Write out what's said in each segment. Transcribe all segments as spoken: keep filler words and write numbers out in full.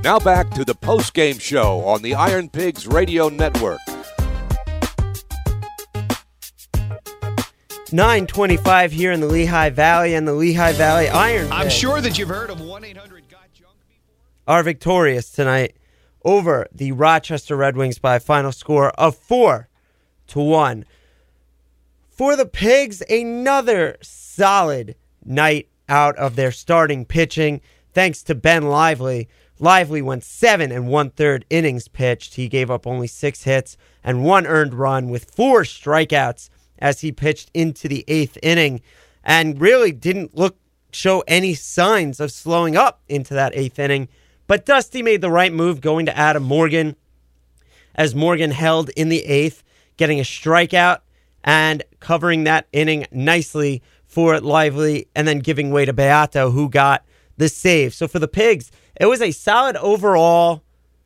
Now back to the post-game show on the Iron Pigs Radio Network. nine twenty-five here in the Lehigh Valley and the Lehigh Valley Iron Pigs. I'm sure that you've heard of one eight hundred got junk before. Are victorious tonight over the Rochester Red Wings by a final score of four to one. For the Pigs, another solid night out of their starting pitching, thanks to Ben Lively. Lively went seven and one-third innings pitched. He gave up only six hits and one earned run with four strikeouts as he pitched into the eighth inning, and really didn't look show any signs of slowing up into that eighth inning. But Dusty made the right move going to Adam Morgan, as Morgan held in the eighth, getting a strikeout and covering that inning nicely for Lively, and then giving way to Beato, who got the save. So for the Pigs, it was a solid overall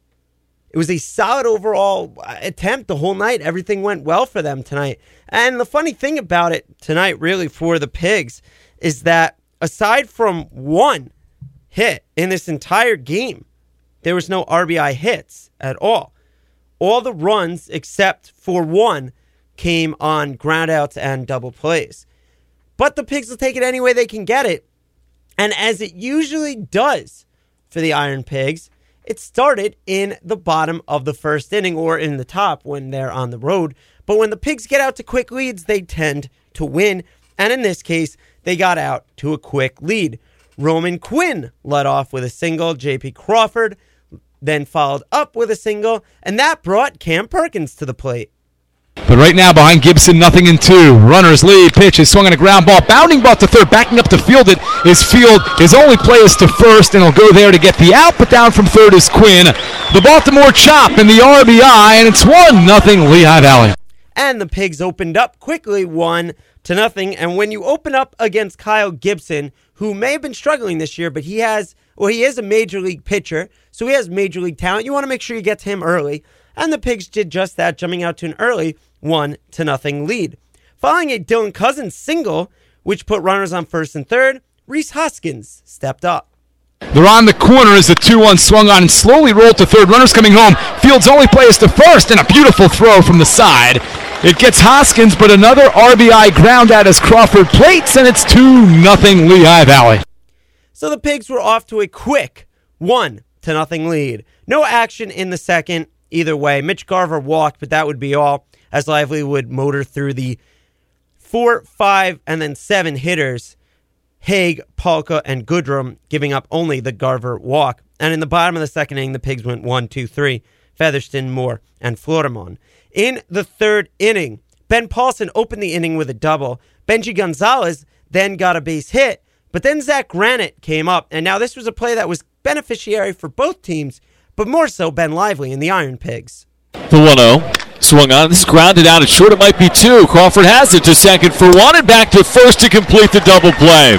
It was a solid overall attempt the whole night. Everything went well for them tonight. And the funny thing about it tonight, really, for the Pigs, is that aside from one hit in this entire game, there was no R B I hits at all. All the runs, except for one, came on groundouts and double plays. But the Pigs will take it any way they can get it. And as it usually does for the Iron Pigs, it started in the bottom of the first inning, or in the top when they're on the road. But when the Pigs get out to quick leads, they tend to win. And in this case, they got out to a quick lead. Roman Quinn led off with a single. J P Crawford then followed up with a single. And that brought Cam Perkins to the plate. But right now, behind Gibson, nothing in two. Runners lead. Pitch is swung on a ground ball. Bounding ball to third. Backing up to field it is Field. His only play is to first, and he'll go there to get the out. But down from third is Quinn. The Baltimore chop in the R B I, and it's one nothing Lehigh Valley. And the Pigs opened up quickly, one to nothing. And when you open up against Kyle Gibson, who may have been struggling this year, but he has, well, he is a major league pitcher, so he has major league talent. You want to make sure you get to him early. And the Pigs did just that, jumping out to an early one to nothing lead. Following a Dylan Cousins single, which put runners on first and third, Reese Hoskins stepped up. They're on the corner as the two one swung on and slowly rolled to third. Runners coming home. Field's only play is to first, and a beautiful throw from the side. It gets Hoskins, but another R B I ground out as Crawford plates, and it's two nothing Lehigh Valley. So the Pigs were off to a quick one to nothing lead. No action in the second. Either way, Mitch Garver walked, but that would be all, as Lively would motor through the four, five, and then seven hitters, Haig, Palka, and Goodrum, giving up only the Garver walk. And in the bottom of the second inning, the Pigs went one, two, three, Featherston, Moore, and Florimon. In the third inning, Ben Paulson opened the inning with a double. Benji Gonzalez then got a base hit, but then Zach Granite came up. And now this was a play that was beneficiary for both teams, but more so Ben Lively and the Iron Pigs. The one oh swung on. This is grounded out at short. It might be two. Crawford has it to second for one and back to first to complete the double play.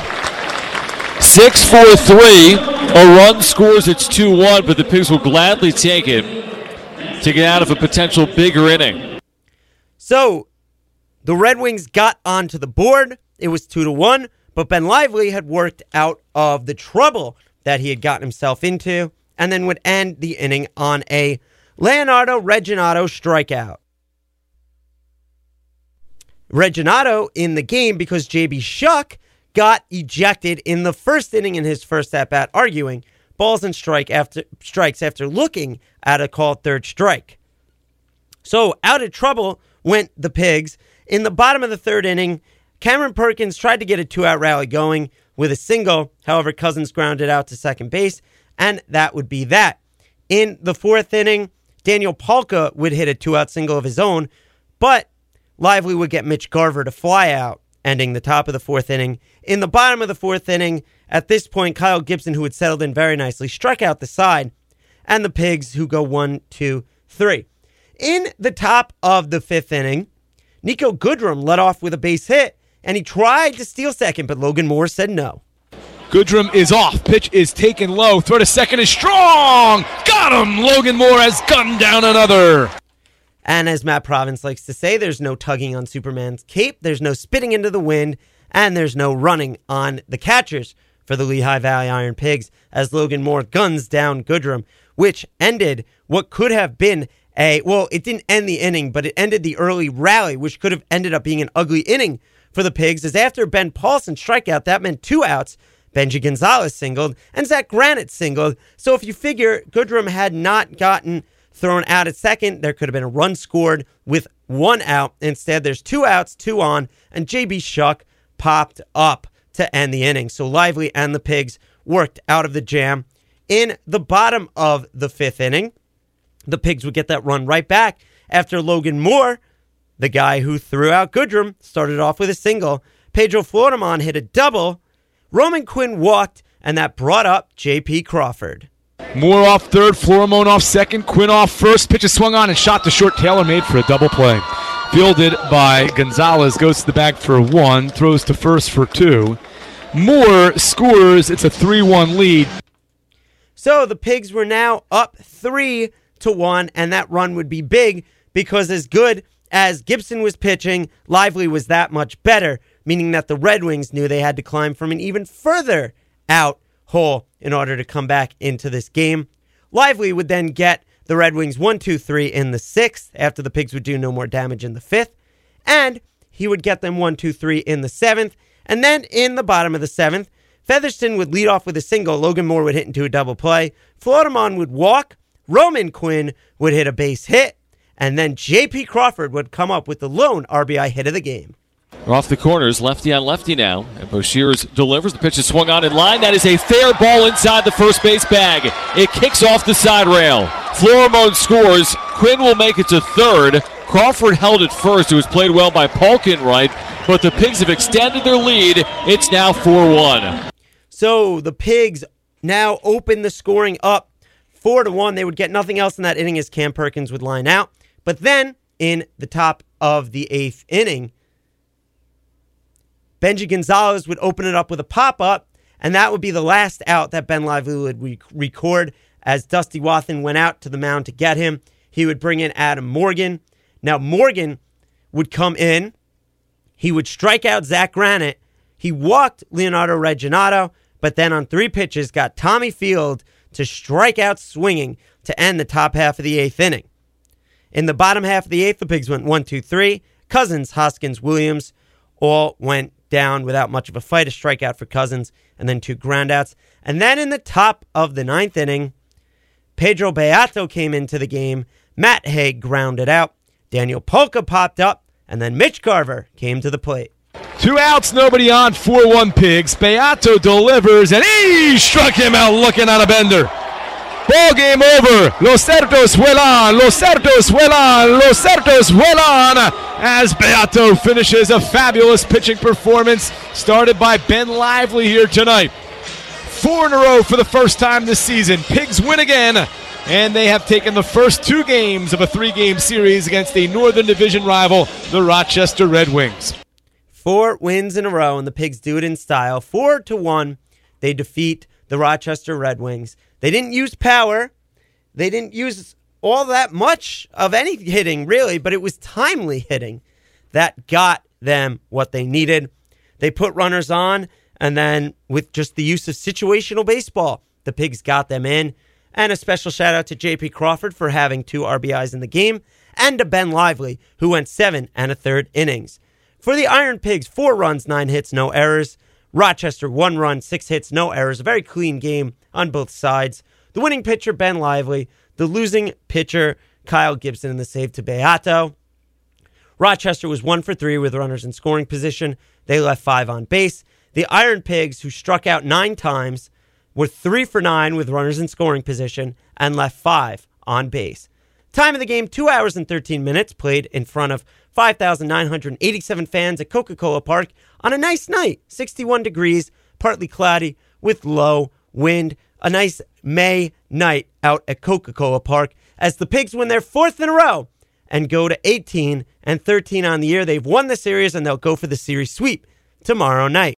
six four three. A run scores. It's two one, but the Pigs will gladly take it to get out of a potential bigger inning. So the Red Wings got onto the board. It was two to one, but Ben Lively had worked out of the trouble that he had gotten himself into, and then would end the inning on a Leonardo Reginato strikeout. Reginato in the game because J B Shuck got ejected in the first inning in his first at-bat, arguing balls and strike after strikes after looking at a called third strike. So out of trouble went the Pigs. In the bottom of the third inning, Cameron Perkins tried to get a two-out rally going with a single. However, Cousins grounded out to second base, and that would be that. In the fourth inning, Daniel Palka would hit a two-out single of his own, but Lively would get Mitch Garver to fly out, ending the top of the fourth inning. In the bottom of the fourth inning, at this point, Kyle Gibson, who had settled in very nicely, struck out the side, and the Pigs, who go one, two, three. In the top of the fifth inning, Nico Goodrum led off with a base hit, and he tried to steal second, but Logan Moore said no. Goodrum is off. Pitch is taken low. Throw to second is strong. Got him. Logan Moore has gunned down another. And as Matt Province likes to say, there's no tugging on Superman's cape, there's no spitting into the wind, and there's no running on the catchers for the Lehigh Valley Iron Pigs as Logan Moore guns down Goodrum. which ended what could have been a, well, it didn't end the inning, but it ended the early rally, which could have ended up being an ugly inning for the Pigs, as after Ben Paulson strikeout, that meant two outs. Benji Gonzalez singled, and Zach Granite singled. So if you figure Goodrum had not gotten thrown out at second, there could have been a run scored with one out. Instead, there's two outs, two on, and J B Shuck popped up to end the inning. So Lively and the Pigs worked out of the jam. In the bottom of the fifth inning, the Pigs would get that run right back after Logan Moore, the guy who threw out Goodrum, started off with a single. Pedro Florimon hit a double. Roman Quinn walked, and that brought up J P Crawford. Moore off third, Florimon off second, Quinn off first. Pitch is swung on and shot to short. Taylor made for a double play. Fielded by Gonzalez, goes to the bag for one, throws to first for two. Moore scores. It's a three one lead. So the Pigs were now up three to one, and that run would be big because as good as Gibson was pitching, Lively was that much better, meaning that the Red Wings knew they had to climb from an even further out hole in order to come back into this game. Lively would then get the Red Wings one two three in the sixth after the Pigs would do no more damage in the fifth, and he would get them one two three in the seventh, and then in the bottom of the seventh, Featherston would lead off with a single, Logan Moore would hit into a double play, Florimon would walk, Roman Quinn would hit a base hit, and then J P Crawford would come up with the lone R B I hit of the game. Off the corners, lefty on lefty now. And Boshiers delivers. The pitch is swung on in line. That is a fair ball inside the first base bag. It kicks off the side rail. Florimon scores. Quinn will make it to third. Crawford held it first. It was played well by Polkinwright, but the Pigs have extended their lead. It's now four one. So the Pigs now open the scoring up four to one. They would get nothing else in that inning as Cam Perkins would line out. But then in the top of the eighth inning, Benji Gonzalez would open it up with a pop-up, and that would be the last out that Ben Lively would re- record as Dusty Wathan went out to the mound to get him. He would bring in Adam Morgan. Now, Morgan would come in. He would strike out Zach Granite. He walked Leonardo Reginato, but then on three pitches got Tommy Field to strike out swinging to end the top half of the eighth inning. In the bottom half of the eighth, the Pigs went one two three. Cousins, Hoskins, Williams all went down without much of a fight. A strikeout for Cousins and then two groundouts. And then in the top of the ninth inning, Pedro Beato came into the game. Matt Haig grounded out. Daniel Polka popped up. And then Mitch Garver came to the plate. Two outs, nobody on, four one Pigs. Beato delivers, and he struck him out looking on a bender. Ball game over. Los Cerdos vuelan. Los Cerdos vuelan. Los Cerdos vuelan. As Beato finishes a fabulous pitching performance started by Ben Lively here tonight. Four in a row for the first time this season. Pigs win again, and they have taken the first two games of a three-game series against a Northern Division rival, the Rochester Red Wings. Four wins in a row, and the Pigs do it in style. Four to one, they defeat the Rochester Red Wings. They didn't use power. They didn't use all that much of any hitting, really, but it was timely hitting that got them what they needed. They put runners on, and then with just the use of situational baseball, the Pigs got them in. And a special shout out to J P Crawford for having two R B Is in the game, and to Ben Lively, who went seven and a third innings. For the Iron Pigs, four runs, nine hits, no errors. Rochester, one run, six hits, no errors. A very clean game on both sides. The winning pitcher, Ben Lively. The losing pitcher, Kyle Gibson, in the save to Beato. Rochester was one for three with runners in scoring position. They left five on base. The Iron Pigs, who struck out nine times, were three for nine with runners in scoring position and left five on base. Time of the game, two hours and thirteen minutes, played in front of five thousand nine hundred eighty-seven fans at Coca-Cola Park on a nice night, sixty-one degrees, partly cloudy with low wind. A nice May night out at Coca-Cola Park as the Pigs win their fourth in a row and go to eighteen and thirteen on the year. They've won the series, and they'll go for the series sweep tomorrow night.